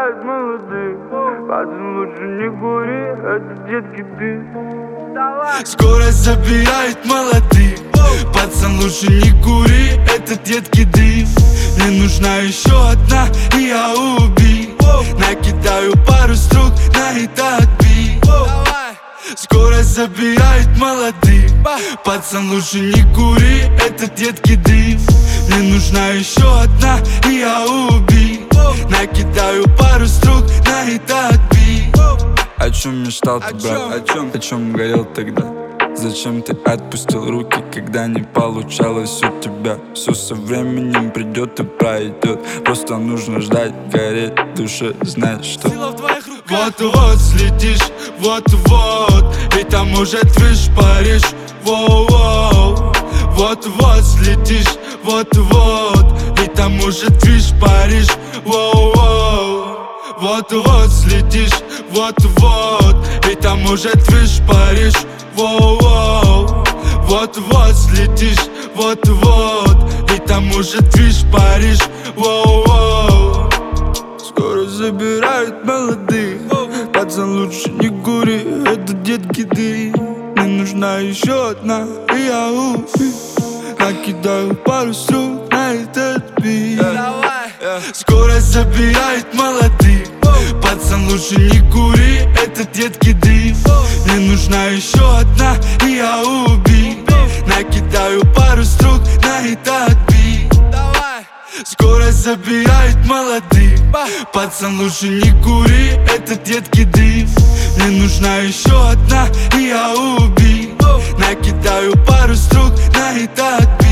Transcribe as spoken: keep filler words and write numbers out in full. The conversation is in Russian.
забирают молодых. Пацан, лучше не кури, это детки ты. Скорость забирает молодых. Пацан, лучше не кури, это детки дым. Мне нужна еще одна, и я убил. Накидаю пару строк на этот бит. Скорость забирает молодых. Пацан, лучше не кури, это детки дым. Мне нужна еще одна, и я убил. Накидаю пару строк на этот бит. О чем мечтал ты, брат? О чем? О чем горел тогда? Зачем ты отпустил руки, когда не получалось у тебя? Все со временем придет и пройдет. Просто нужно ждать, гореть в душе, знать, что вот-вот слетишь, вот-вот, и там уже Твич, Париж, воу-воу. Вот-вот слетишь, вот-вот, и там уже Твич, Париж, воу-воу. Вот-вот слетишь, вот-вот, и там уже Твич, Париж, воу-воу. Вот-вот слетишь, вот-вот, и там уже Твич, Париж, воу-воу. скоро забирают молодых. Пацан, лучше не кури, это детки ты. Мне нужна еще одна, и я убил. Накидаю пару строк на этот бит. Скорость забирает молодых. Пацан, лучше не кури, это детки дым. Мне нужна еще одна, и я убил. Накидаю пару строк на этот бит. Скорость забирает молодых. Пацан, лучше не кури, это детки дым. Мне нужна еще одна, и я убил. Накидаю пару строк на этот бит.